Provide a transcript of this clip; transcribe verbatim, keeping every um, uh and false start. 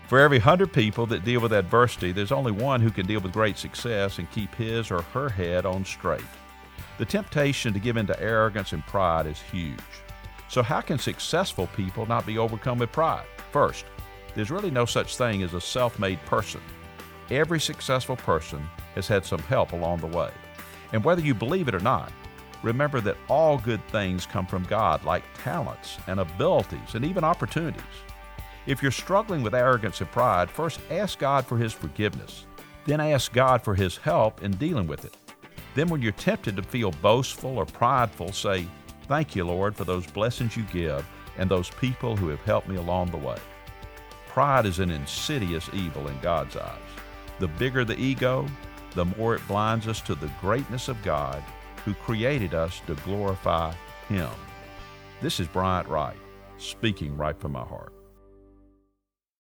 For every hundred people that deal with adversity, there's only one who can deal with great success and keep his or her head on straight. The temptation to give in to arrogance and pride is huge. So how can successful people not be overcome with pride? First, there's really no such thing as a self-made person. Every successful person has had some help along the way. And whether you believe it or not, remember that all good things come from God, like talents and abilities and even opportunities. If you're struggling with arrogance and pride, first ask God for His forgiveness. Then ask God for His help in dealing with it. Then when you're tempted to feel boastful or prideful, say, "Thank you, Lord, for those blessings you give and those people who have helped me along the way." Pride is an insidious evil in God's eyes. The bigger the ego, the more it blinds us to the greatness of God, who created us to glorify Him. This is Bryant Wright, speaking right from my heart.